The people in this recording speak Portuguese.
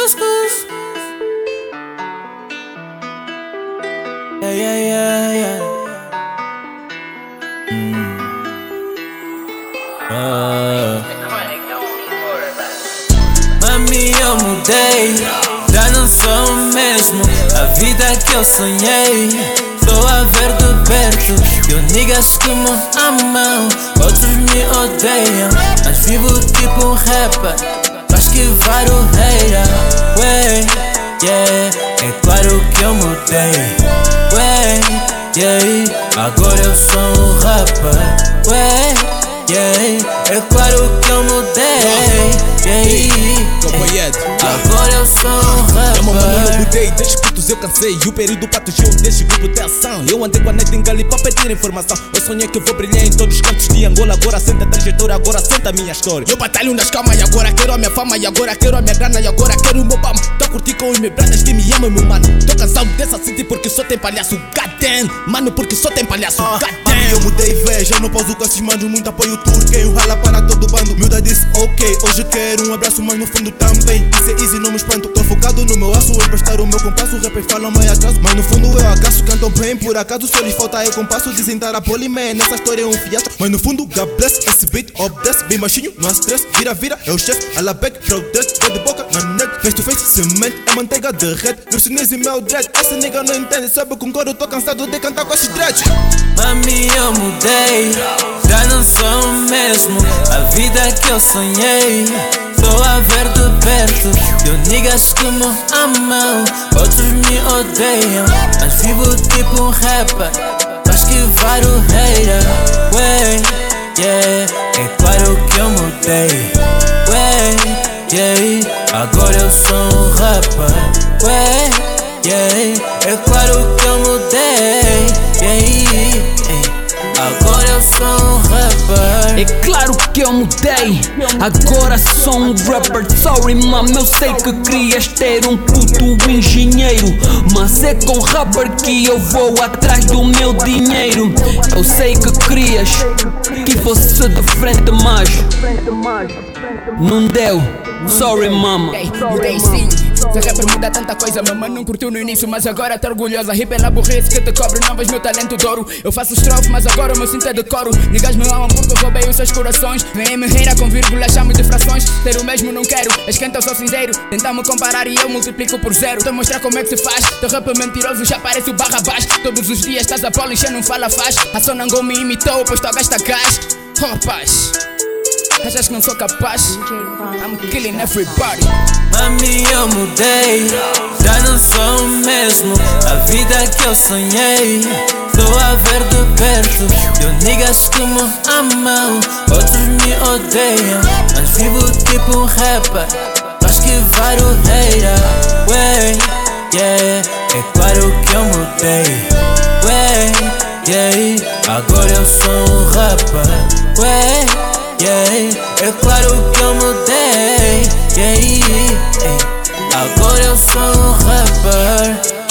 Yeah, yeah, yeah, yeah. Mami, eu mudei, já não sou o mesmo. A vida que eu sonhei, estou a ver de perto. Eu niggas que me amam, outros me odeiam, mas vivo tipo um rapper pra esquivar o hater. Ué, yeah, é claro que eu mudei. Ué, yeah, agora eu sou um rapper. Ué, yeah, é claro que eu mudei. Agora eu sou um rapper. Mano, eu mudei, desde putos eu cansei. E o período patrocinou deste grupo de ação. Eu andei com a net em Gali pra pedir informação. Eu sonhei que eu vou brilhar em todos os cantos de Angola. Agora senta a trajetória, agora senta a minha história. Eu batalho nas calmas e agora quero a minha fama. E agora quero a minha grana e agora quero o meu pamo. Tô a curtir com os meus brothers que me amam, meu mano. Tô cansado dessa city porque só tem palhaço. Goddamn, mano, porque só tem palhaço. Goddamn. Eu mudei, veja, não pauso com esses manos. Muito apoio tudo, quem rala para todo bando. Miúda disse ok, hoje quero um abraço, mas no fundo também. Isso é easy, não me espanto. Tô focado no meu aço, emprestar o meu compasso. Rappers falam meio atraso, mas no fundo eu agaço. Cantam bem, por acaso só lhes falta eu compasso. Dizem dar a polimé, nessa história é um fiasco. Mas no fundo, God bless, esse beat obedece. Bem baixinho, não há stress, vira, é o chefe. Alabec, fraudeste, dor de boca, na net. Face to face, semente, é manteiga derrete. Meu chinês e meu dread, essa nigga não entende. Sabe com coro, tô cansado de cantar com esses dreads. Mami, eu mudei, já não sou o mesmo. A vida que eu sonhei, estou a ver de perto. Eu niggas que me amam, outros me odeiam, mas vivo tipo um rapper pra esquivar o hater. Ué, yeah, é claro que eu mudei. Ué, yeah, agora eu sou um rapper. Ué, yeah, é claro que eu mudei. Yeah, agora eu sou um rapper. É claro que eu mudei, agora sou um rapper. Sorry mama, eu sei que querias ter um puto engenheiro, mas é com rapper que eu vou atrás do meu dinheiro. Eu sei que querias que fosse de frente, mas não deu. Sorry mama. Mudei sim, se rapper muda tanta coisa. Mamãe não curtiu no início, mas agora tá orgulhosa. Hip é na burrice que te cobre, não vês meu talento de ouro. Eu faço estrofe, mas agora o meu cinto é de couro. Niggas me amam porque eu roubei os seus corações. Vem me reira com vírgula, chamo de frações. Ter o mesmo não quero, esquenta eu sou cinzeiro. Tentam me comparar e eu multiplico por zero. Te mostrar como é que se faz, te rap mentiroso já parece o barra baixo. Todos os dias estás a polish, não fala faz. A Sonangol me imitou, pois tu a gasta gás. Oh rapaz, achas que não sou capaz? I'm killing everybody. Mami, eu mudei, já não sou o mesmo. A vida que eu sonhei, estou a ver de perto. Eu niggas que me amam, outros me odeiam, mas vivo tipo um rapper pra esquivar o hater. Ué, yeah, é claro que eu mudei. Ué, yeah, agora eu sou um rapper. Ué, yeah, é claro que eu mudei. Yeah, agora eu sou um rapper.